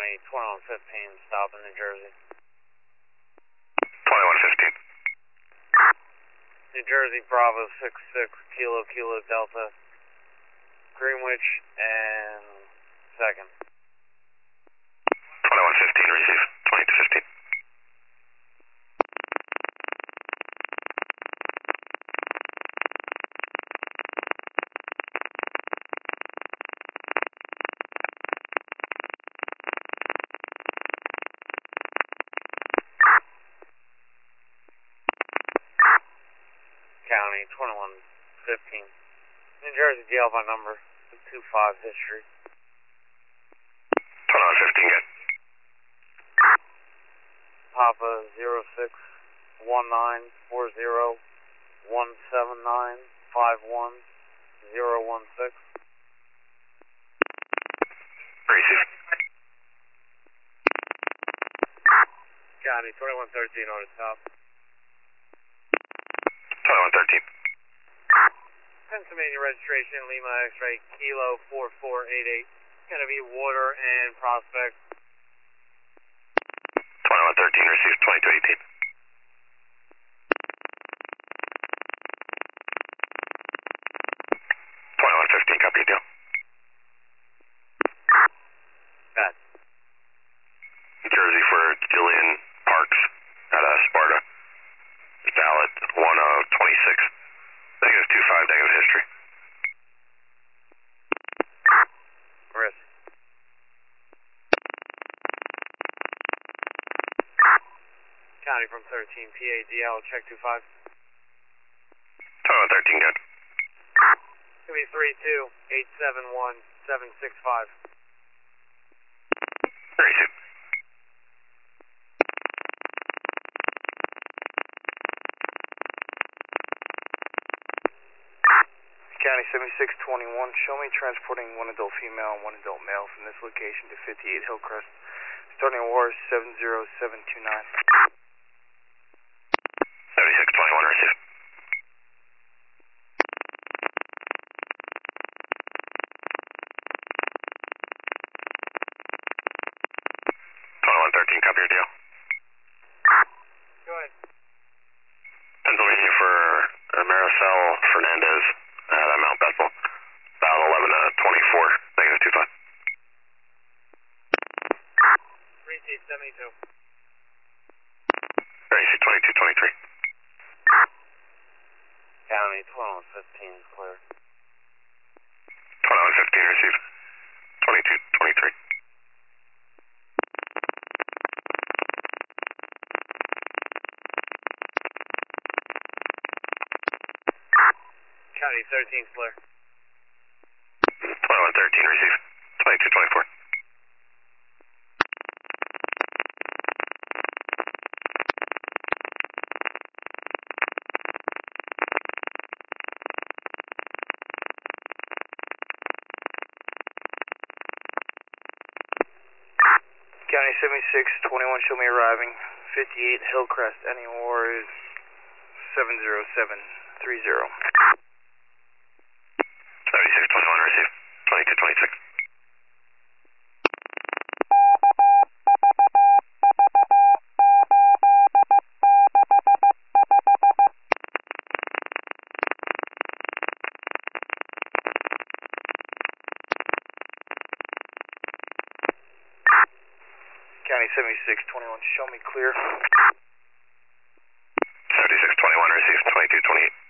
County 2115, stop in New Jersey. 2115. New Jersey, Bravo 66, Kilo Kilo Delta, Greenwich, and second. 2115, receive. 2215. County 2115. New Jersey jail by number 25 history. 2115, good. Papa 06194017951016. Receive. County 2113 on the top. 2113. Pennsylvania registration, Lima X-ray, Kilo 4488. Gonna be Water and Prospect. 2113, receive. 2218. 2115, copy deal. Bad. New Jersey for Jillian Parks at Sparta. Valid 1026. Negative 25, negative history. Risk. County from 13, PADL, check 25. 2113, good. Gonna be 32871-765. Receive. County 7621, show me transporting one adult female and one adult male from this location to 58 Hillcrest. Starting war 70729. 7621, receive. 2113, copy your deal. Go ahead. Pennsylvania for Maricel Fernandez at Mount Bethel. About 11-24, negative 25. Receipt 72. Receive 2223. County 2115 is clear. 2115, receive. 2223. County 13 is clear. 2113, receive. 2224. County 7621, show me arriving 58 Hillcrest. Any war is 70730. 7621, receive. 2226. County 7621, show me clear. 7621, receive. 2228.